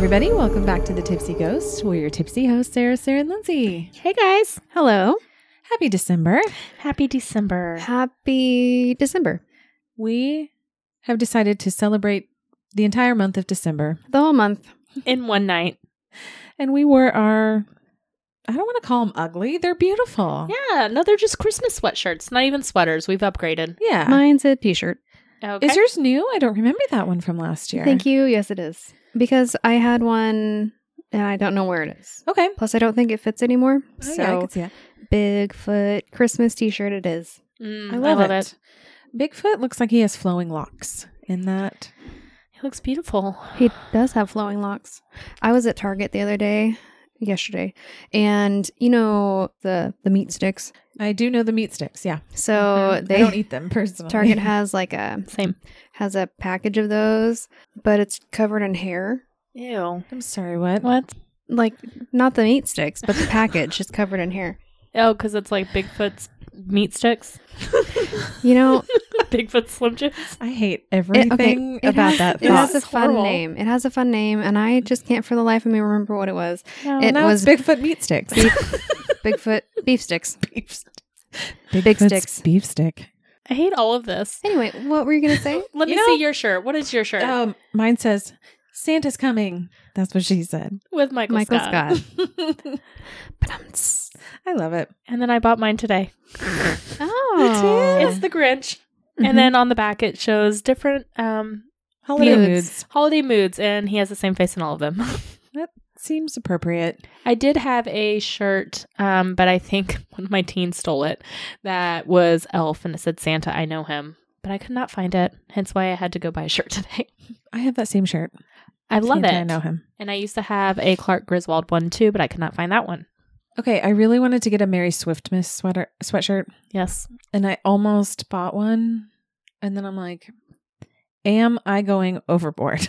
everybody. Welcome back to The Tipsy Ghost. We're your tipsy hosts, Sarah, and Lindsay. Hey guys. Hello. Happy December. Happy December. Happy December. We have decided to celebrate the entire month of December. The whole month. In one night. And we wore our, I don't want to call them ugly. They're beautiful. Yeah, no, they're just Christmas sweatshirts. Not even sweaters. We've upgraded. Yeah. Mine's a t-shirt. Okay. Is yours new? I don't remember that one from last year. Thank you. Yes, it is. Because I had one and I don't know where it is. Okay. Plus, I don't think it fits anymore. Oh, yeah, I So, can see that. Bigfoot Christmas t-shirt it is. I love it. Bigfoot looks like he has flowing locks in that. He looks beautiful. He does have flowing locks. I was at Target the other day, yesterday, and you know the meat sticks. I do know the meat sticks. Yeah. So I they don't eat them personally. Target has like Same. has a package of those, but it's covered in hair. Ew. I'm sorry, what? What? Like not the meat sticks, but the package is covered in hair. Oh, because it's like Bigfoot's meat sticks. You know, Bigfoot Slim Jims. I hate everything it about has, that It thought. has a It's fun horrible. name. It has a fun name, and I just can't for the life of me remember what it was. No. It Now was it's Bigfoot meat sticks. Bigfoot beef sticks. Big Bigfoot's sticks. beef stick. I hate all of this. Anyway, what were you gonna say? Let me You know- see your shirt. What is your shirt? Mine says, Santa's coming. That's what she said. With Michael Scott. I love it. And then I bought mine today. Oh, It's the Grinch. Mhm. And then on the back it shows different Holiday Moods. moods. holiday moods, and he has the same face in all of them. That seems appropriate. I did have a shirt, but I think one of my teens stole it. That was Elf, and it said Santa, I know him. But I could not find it, hence why I had to go buy a shirt today. I have that same shirt. I love Santa, it. I know him. And I used to have a Clark Griswold one too, but I could not find that one. Okay, I really wanted to get a Mary Swiftmas sweatshirt, Yes. and I almost bought one. And then I'm like, am I going overboard?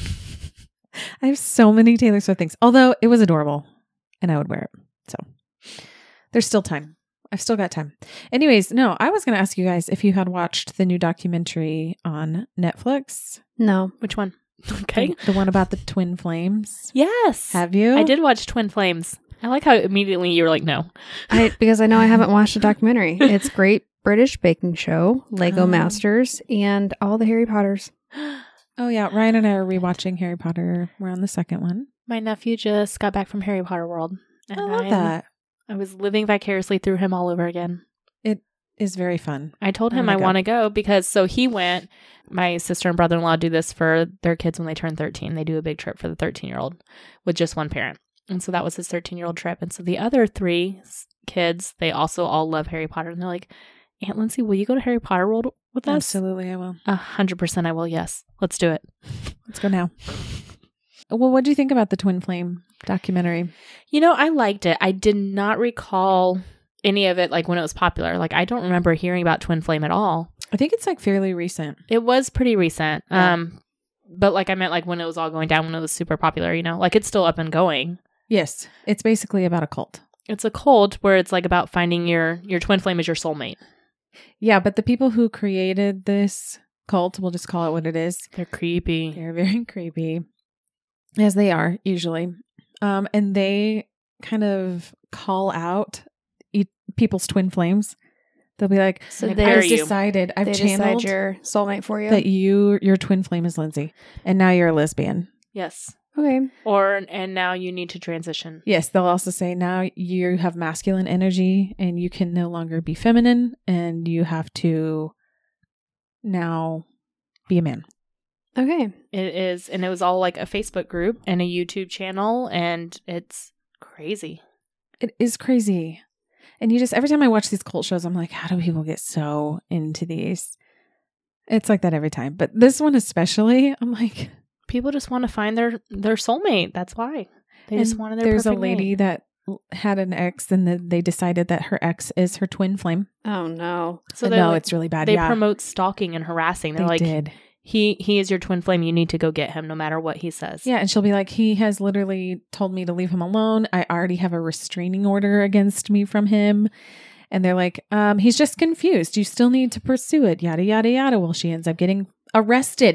I have so many Taylor Swift things, although it was adorable and I would wear it. So there's still time. I've still got time. Anyways, no, I was going to ask you guys if you had watched the new documentary on Netflix. no. Which one? Okay. The one about the twin flames. Yes. Have you? I did watch Twin Flames. I like how immediately you were like, no. Because I know I haven't watched a documentary. It's Great British Baking Show, Lego Oh. Masters, and all the Harry Potters. Oh, yeah. Ryan and I are rewatching Harry Potter. We're on the second one. My nephew just got back from Harry Potter World. And I love that. I was living vicariously through him all over again. It is very fun. I told I him wanna I go. want to go because so he went. My sister and brother-in-law do this for their kids when they turn 13. They do a big trip for the 13-year-old with just one parent. And so that was his 13-year-old trip. And so the other three kids, they also all love Harry Potter. And they're like, Aunt Lindsay, will you go to Harry Potter World with us? Absolutely, I will. 100% I will, yes. Let's do it. Let's go now. Well, what do you think about the Twin Flame documentary? You know, I liked it. I did not recall any of it like when it was popular. Like I don't remember hearing about Twin Flame at all. I think it's like fairly recent. It was pretty recent. Yeah. But like I meant like when it was all going down, when it was super popular, you know, like it's still up and going. Yes. It's basically about a cult. It's a cult where it's like about finding your twin flame as your soulmate. Yeah, but the people who created this cult, we'll just call it what it is. They're creepy. They're very creepy, as they are usually. And they kind of call out people's twin flames. They'll be like, So They they, pair I've you. decided, I've they decide channeled your soulmate for you. that your twin flame is Lindsay, and now you're a lesbian. Yes. Okay. And now you need to transition. Yes, they'll also say now you have masculine energy and you can no longer be feminine and you have to now be a man. Okay. It is, and it was all like a Facebook group and a YouTube channel, and it's crazy. It is crazy. And you just, every time I watch these cult shows, I'm like, how do people get so into these? It's like that every time. But this one especially, I'm like, People just want to find their soulmate. That's why they just and wanted their there's a perfect lady mate. that had an ex and then they decided that her ex is her twin flame. Oh no. So And they're no, like- it's really bad. They yeah, promote stalking and harassing. They're they like, did. he is your twin flame. You need to go get him no matter what he says. Yeah, and she'll be like, he has literally told me to leave him alone. I already have a restraining order against me from him. And they're like, he's just confused. You still need to pursue it. Yada, yada, yada. Well, she ends up getting arrested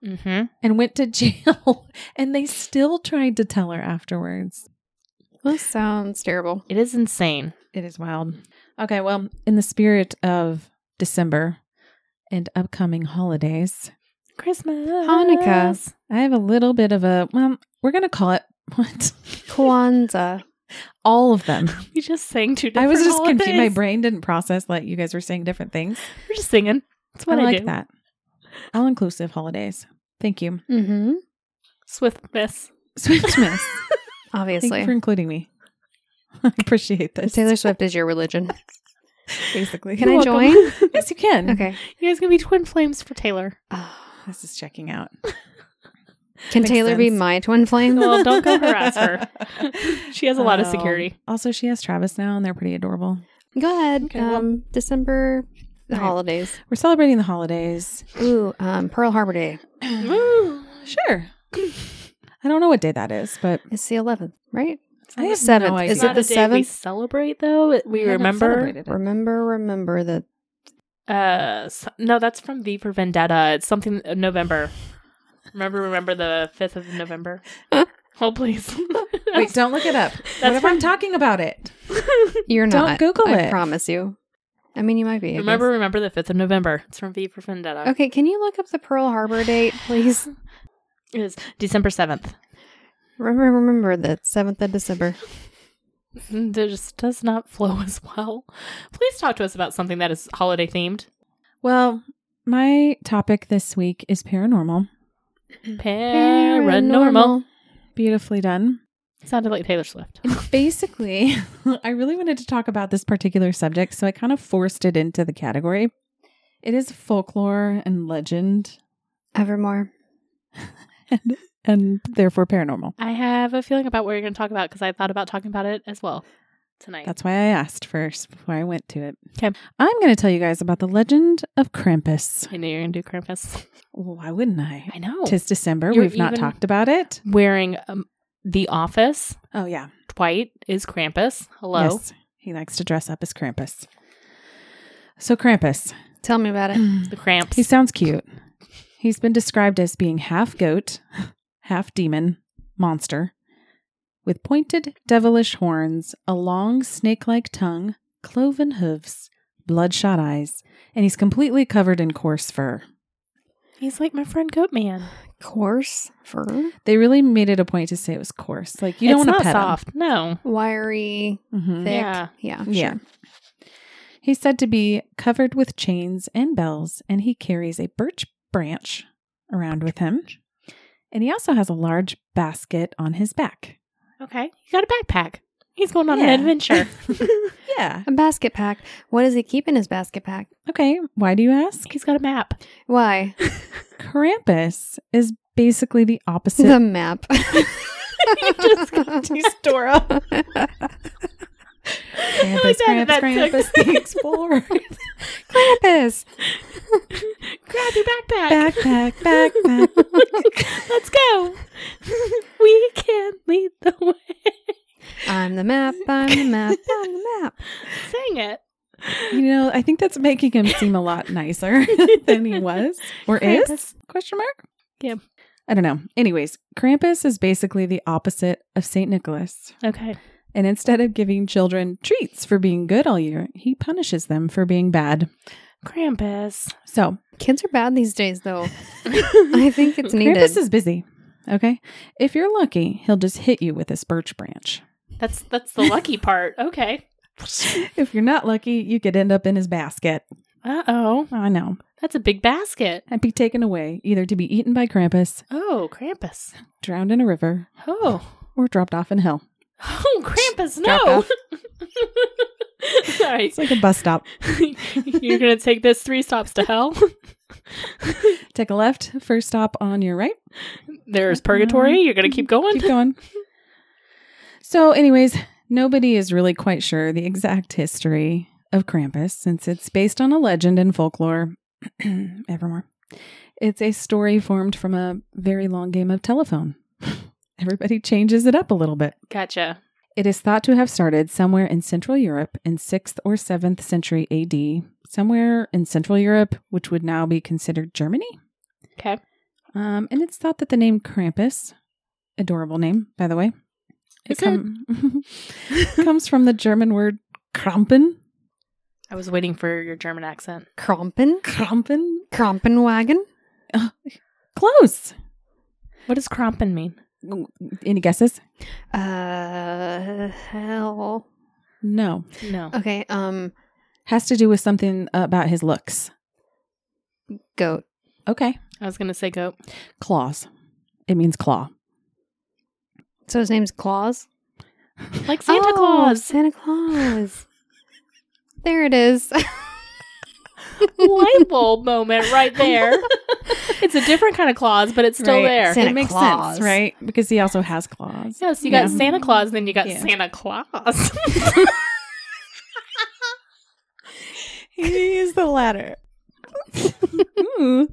Mm-hmm. and went to jail. And they still tried to tell her afterwards. That sounds terrible. It is insane. It is wild. Okay, well, in the spirit of December and upcoming holidays, Christmas. Hanukkah. I have a little bit of a, well, we're going to call it, what? Kwanzaa. All of them. We just sang two different I was just holidays. confused. My brain didn't process that you guys were saying different things. We're just singing. That's what I like do. that. All inclusive holidays. Thank you. Mm-hmm. Swiftness. Swiftness. Thank Obviously. you for including me. I appreciate this. Taylor Swift is your religion. Basically. Can You're I welcome. join? Yes, you can. Okay. You guys gonna be twin flames for Taylor. Oh. This is checking out. Can Makes Taylor be sense. my twin flame? Well, don't go harass her. She has a lot of security. Also, she has Travis now, and they're pretty adorable. Go ahead. Okay, well- December, the All right. holidays. We're celebrating the holidays. Ooh, Pearl Harbor Day. Woo. Sure. I don't know what day that is, but It's the 11th, right? I have Seventh. no idea. Is It's it not the a day we 7th? celebrate though. We I haven't remember. celebrated it. Remember that. No, that's from V for Vendetta. It's something November. Remember the 5th of November. Oh, please. Wait, don't look it up. What if from- I'm talking about it? You're Don't not. Google I it. promise you. I mean, you might be. I Remember the 5th of November. It's from V for Vendetta. guess. Okay, can you look up the Pearl Harbor date, please? It is December 7th. Remember the 7th of December. It just does not flow as well. Please talk to us about something that is holiday themed. Well, my topic this week is paranormal. Paranormal. Beautifully done. Sounded like Taylor Swift. And basically, I really wanted to talk about this particular subject, so I kind of forced it into the category. It is folklore and legend, Evermore. and therefore paranormal. I have a feeling about what you're going to talk about because I thought about talking about it as well tonight. That's why I asked first before I went to it. 'Kay. I'm going to tell you guys about the legend of Krampus. I knew you were going to do Krampus. Why wouldn't I? I know. 'Tis December. You're We've not even- talked about it. Wearing The Office. Oh, yeah. Dwight is Krampus. Hello. Yes. He likes to dress up as Krampus. So Krampus. Tell me about it. The Cramps. He sounds cute. He's been described as being half goat, half demon, monster, with pointed devilish horns, a long snake-like tongue, cloven hooves, bloodshot eyes, and he's completely covered in coarse fur. He's like my friend Goatman. Coarse fur. They really made it a point to say it was coarse. Like, you don't It's want to not pet soft. No. Wiry. him. Mhm. Thick. Yeah. Yeah. Yeah. Sure. He's said to be covered with chains and bells, and he carries a birch branch around with him. And he also has a large basket on his back. Okay. He got a backpack. He's going on Yeah. an adventure. Yeah. A basket pack. What does he keep in his basket pack? Okay. Why do you ask? He's got a map. Why? Krampus is basically the opposite. The map. just got to Dora. Krampus, That Krampus, took- the Explorer. Krampus. Grab your backpack. Backpack, backpack. Let's go. We can lead the way. I'm the map. I'm the map. I'm the map. Sing it. You know, I think that's making him seem a lot nicer than he was or is? Krampus. Question mark? Yeah. I don't know. Anyways, Krampus is basically the opposite of St. Nicholas. Okay. And instead of giving children treats for being good all year, he punishes them for being bad. Krampus. So, Kids are bad these days, though. I think it's needed. Krampus is busy. Okay? If you're lucky, he'll just hit you with this birch branch. That's the lucky part. Okay. If you're not lucky, you could end up in his basket. Uh-oh. I know. That's a big basket. And be taken away, either to be eaten by Krampus, Oh, Krampus. drowned in a river, Oh. or dropped off in hell. Oh, Krampus, Drop no. off. All right. It's like a bus stop. You're going to take this 3 stops to hell. Take a left, first stop on your right. There's purgatory. You're going to keep going. Keep going. So, anyways, nobody is really quite sure the exact history of Krampus since it's based on a legend and folklore. Evermore. It's a story formed from a very long game of telephone. Everybody changes it up a little bit. Gotcha. It is thought to have started somewhere in Central Europe in 6th or 7th century AD, somewhere in Central Europe, which would now be considered Germany. Okay. And it's thought that the name Krampus, adorable name, by the way, comes from the German word Krampen. I was waiting for your German accent. Krampen? Krampenwagen? Close. What does Krampen mean? Any guesses? Hell. No. No. Okay, Has to do with something about his looks. goat. Okay. I was going to say goat. Claws. It means claw. So his name's Claus? Like Santa Oh, Claus. Santa Claus. There it is. Light bulb moment right there. It's a different kind of claws, but it's still Right. there. Santa it makes Claus. sense, right? Because he also has claws. Yes, you got Yeah. Santa Claus, then you got Yeah. Santa Claus. He is the latter. Ooh.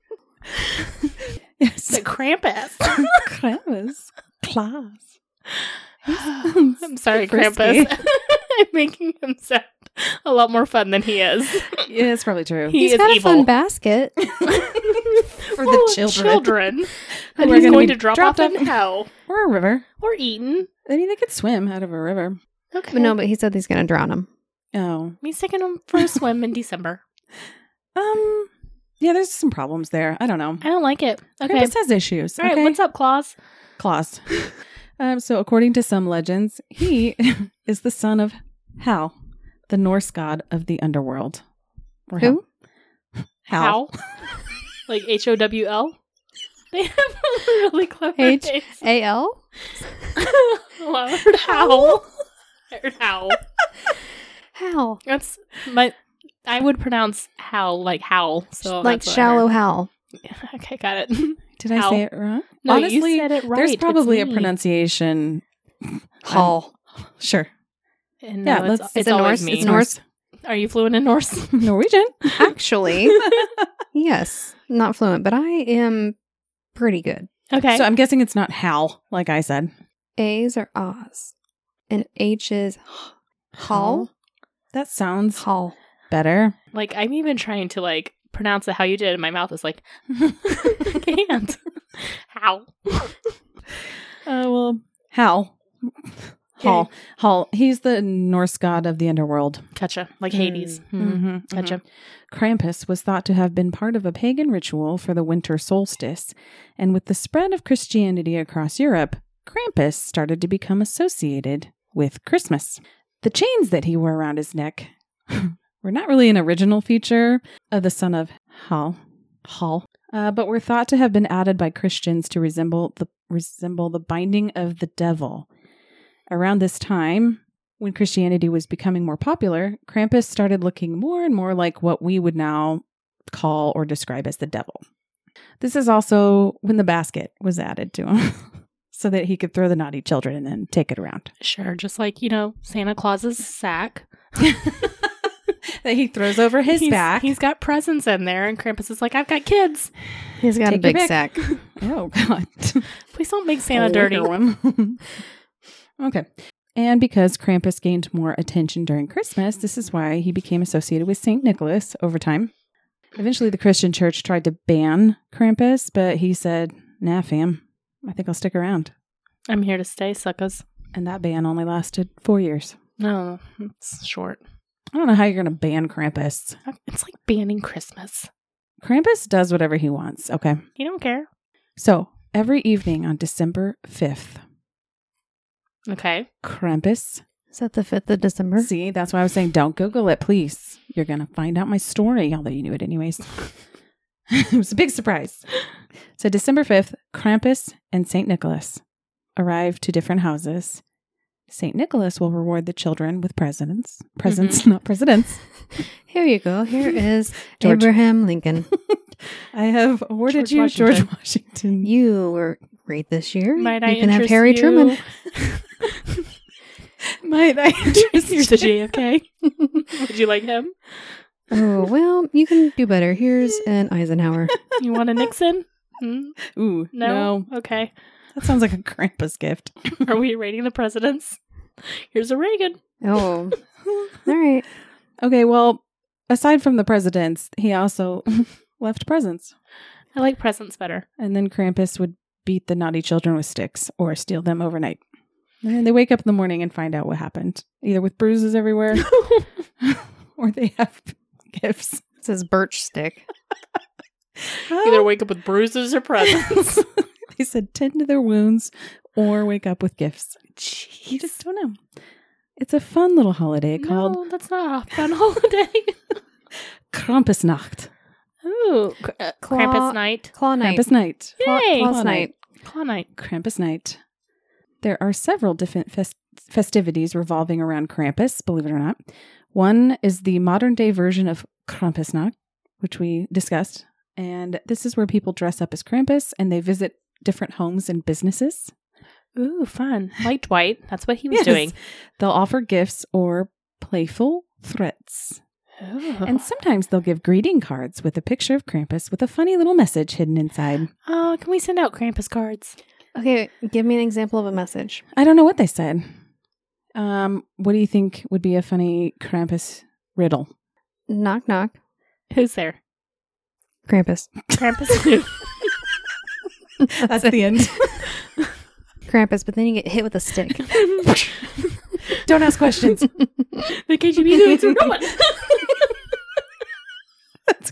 Yes. The Krampus. Krampus. Claws. I'm sorry, Frisky. Krampus. I'm making him sound a lot more fun than he is. Yeah, it's probably true. He He's is got a evil. fun basket. For Full the of children. And We're he's gonna going be to drop dropped off in off- hell. Or a river. Or eaten. I mean, they could swim out of a river. Okay. But no, but he said he's going to drown him. Oh. He's taking him for a swim in December. Yeah, there's some problems there. I don't know. I don't like it. Okay. Krampus has issues. All right, okay? what's up, Claus? Claus. So according to some legends, he is the son of Hal, the Norse god of the underworld. Or Who? How? Like HOWL? They have really clever names. H-A-L? Well, I heard howl. I heard howl. How? That's I would pronounce howl like howl. So Like that's what I shallow heard. Hal. Okay, got it. Did I Hal. say it wrong? No, Honestly, you said it right. there's It's probably a me. pronunciation. Hall. Sure. And Yeah, no, let's- it's Is it always Norse? me. It's Norse? Are you fluent in Norse? Norwegian. Actually, yes. Not fluent, but I am pretty good. Okay. So I'm guessing it's not Hal, like I said. A's are Oz. And H is Hall. That sounds Hall. better. like I'm even trying to like pronounce it how you did, and my mouth is like I can't. How? Well, Hal. Hal. Hal. He's the Norse god of the underworld. Gotcha. Like Hades. Mm-hmm. Gotcha. Krampus was thought to have been part of a pagan ritual for the winter solstice, and with the spread of Christianity across Europe, Krampus started to become associated with Christmas. The chains that he wore around his neck were not really an original feature of the son of Hal, but were thought to have been added by Christians to resemble the binding of the devil. Around this time, when Christianity was becoming more popular, Krampus started looking more and more like what we would now call or describe as the devil. This is also when the basket was added to him so that he could throw the naughty children and then take it around. Sure. Just like, Santa Claus's sack. That he throws over his back. He's got presents in there, and Krampus is like, I've got kids. He's got Take a big your pick. sack. Oh, God. Please don't make Santa A dirty. wicker one. Okay. And because Krampus gained more attention during Christmas, this is why he became associated with St. Nicholas over time. Eventually, the Christian church tried to ban Krampus, but he said, nah, fam, I think I'll stick around. I'm here to stay, suckers. And that ban only lasted 4 years. No, it's short. I don't know how you're going to ban Krampus. It's like banning Christmas. Krampus does whatever he wants, okay? He don't care. So, every evening on December 5th, Okay. Krampus. Is that the 5th of December? See, that's why I was saying don't Google it, please. You're going to find out my story, although you knew it anyways. It was a big surprise. So December 5th, Krampus and St. Nicholas arrive to different houses. St. Nicholas will reward the children with presents. Presents, not presidents. Here you go. Here is George. Abraham Lincoln. I have awarded George you George Washington. Washington. You were great this year. Might you I can have interest Harry you? Truman. Might I interest Here's the JFK. Would you like him? Oh, well, you can do better. Here's an Eisenhower. You want a Nixon? Hmm? Ooh, No? Okay. That sounds like a Krampus gift. Are we rating the presidents? Here's a Reagan. Oh, all right. Okay, well, aside from the presidents, he also left presents. I like presents better. And then Krampus would beat the naughty children with sticks or steal them overnight. And they wake up in the morning and find out what happened, either with bruises everywhere or they have gifts. It says birch stick. Either wake up with bruises or presents. They said tend to their wounds or wake up with gifts. Jeez. You just don't know. It's a fun little holiday called No, that's not a fun holiday. Krampusnacht. Ooh, Krampus night. Claw night. Krampus night. Yay! Claw night. Claw night. Krampus night. There are several different festivities revolving around Krampus, believe it or not. One is the modern day version of Krampusnacht, which we discussed. And this is where people dress up as Krampus and they visit different homes and businesses. Ooh, fun. Like Dwight. That's what he was Yes. doing. They'll offer gifts or playful threats. Ooh. And sometimes they'll give greeting cards with a picture of Krampus with a funny little message hidden inside. Oh, can we send out Krampus cards? Okay, give me an example of a message. I don't know what they said. What do you think would be a funny Krampus riddle? Knock, knock. Who's there? Krampus. Krampus. That's the end. Krampus, but then you get hit with a stick. Don't ask questions. The KGB dudes are going. That's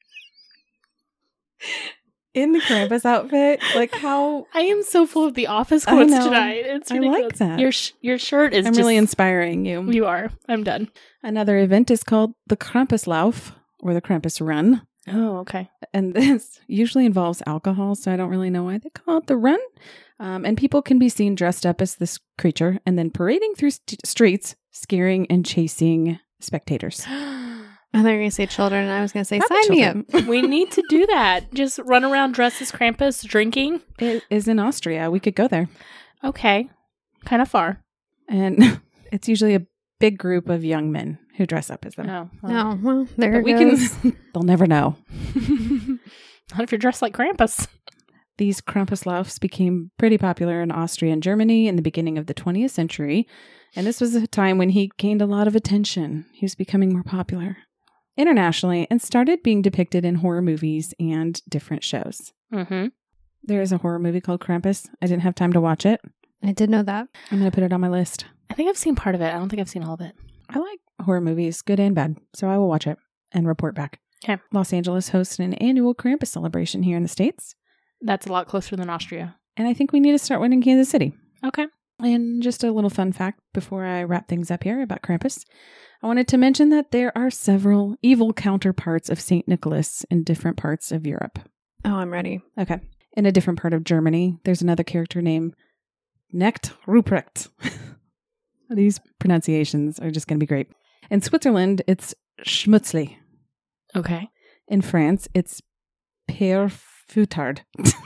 in the Krampus outfit. Like how I am so full of the office I quotes know. tonight. It's I ridiculous. like that. Your shirt is I'm just, really inspiring you. You are. I'm done. Another event is called the Krampuslauf or the Krampus Run. Oh, okay. And this usually involves alcohol, so I don't really know why they call it the run. And people can be seen dressed up as this creature and then parading through streets, scaring and chasing spectators. I thought you were going to say children, and I was going to say, Probably sign me up. children. We need to do that. Just run around dressed as Krampus, drinking. It is in Austria. We could go there. Okay. Kind of far. And it's usually a big group of young men who dress up as them. Oh. No, well, there But it we goes. can, they'll never know. Not if you're dressed like Krampus. These Krampuslaufs became pretty popular in Austria and Germany in the beginning of the 20th century. And this was a time when he gained a lot of attention. He was becoming more popular internationally and started being depicted in horror movies and different shows. Mm-hmm. There is a horror movie called Krampus. I didn't have time to watch it. I did know that. I'm going to put it on my list. I think I've seen part of it. I don't think I've seen all of it. I like horror movies, good and bad. So I will watch it and report back. Okay. Los Angeles hosts an annual Krampus celebration here in the States. That's a lot closer than Austria. And I think we need to start one in Kansas City. Okay. And just a little fun fact before I wrap things up here about Krampus. I wanted to mention that there are several evil counterparts of St. Nicholas in different parts of Europe. Oh, I'm ready. Okay. In a different part of Germany, there's another character named Knecht Ruprecht. These pronunciations are just going to be great. In Switzerland, it's Schmutzli. Okay. In France, it's Père Futard.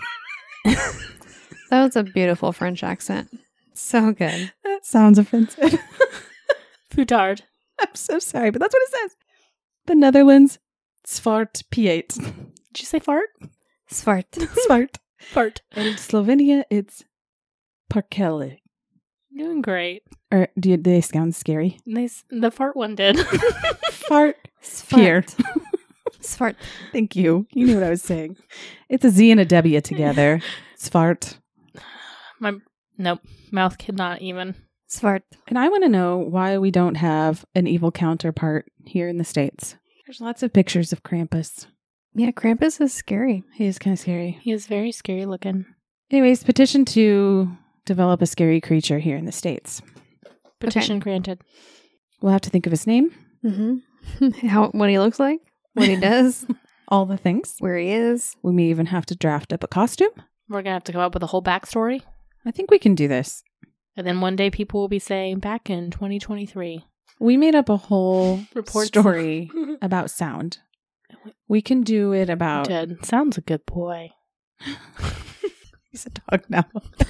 That was a beautiful French accent. So good. That sounds offensive. Futard. I'm so sorry, but that's what it says. The Netherlands, Zwart Piet. Did you say fart? Svart. Zwart. Fart. In Slovenia, it's Parkele. Doing great. Or do they sound scary? Nice. The fart one did. Fart. Pier. Svart. Thank you. You knew what I was saying. It's a Z and a W together. Zwart. Nope. Mouth could not even. Svart. And I want to know why we don't have an evil counterpart here in the States. There's lots of pictures of Krampus. Yeah, Krampus is scary. He is kind of scary. He is very scary looking. Anyways, petition to develop a scary creature here in the States. Petition granted. We'll have to think of his name, Mm-hmm. What he looks like, what he does, all the things. where he is. We may even have to draft up a costume. We're going to have to come up with a whole backstory. I think we can do this. And then one day people will be saying, back in 2023. We made up a whole Reports. story about sound. We can do it about... Ted, sounds a good boy. He's a dog now.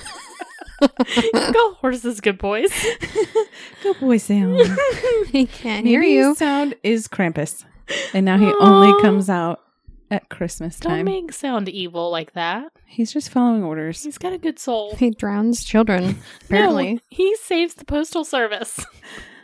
Go horses, good boys. Good boy, Sam. He can't hear Maybe you. Sound is Krampus. And now he only comes out at Christmas Don't time. make sound evil like that. He's just following orders. He's got a good soul. He drowns children, apparently. No, he saves the postal service.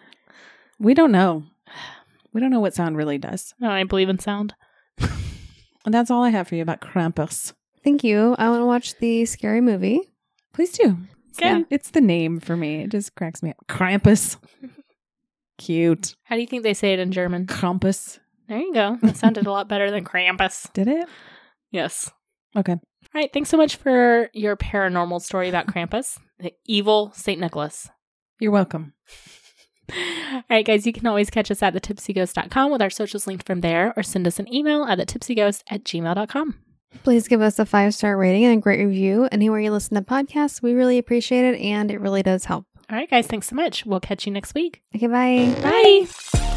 We don't know. We don't know what sound really does. No, I believe in sound. And that's all I have for you about Krampus. Thank you. I want to watch the scary movie. Please do. Good. It's the name for me. It just cracks me up. Krampus. Cute. How do you think they say it in German? Krampus. There you go. That sounded a lot better than Krampus. Did it? Yes. Okay. All right. Thanks so much for your paranormal story about Krampus, the evil St. Nicholas. You're welcome. All right, guys, you can always catch us at thetipsyghost.com with our socials linked from there, or send us an email at thetipsyghost@gmail.com. Please give us a 5-star rating and a great review anywhere you listen to podcasts. We really appreciate it, and it really does help. All right, guys, thanks so much. We'll catch you next week. Okay, bye. Bye.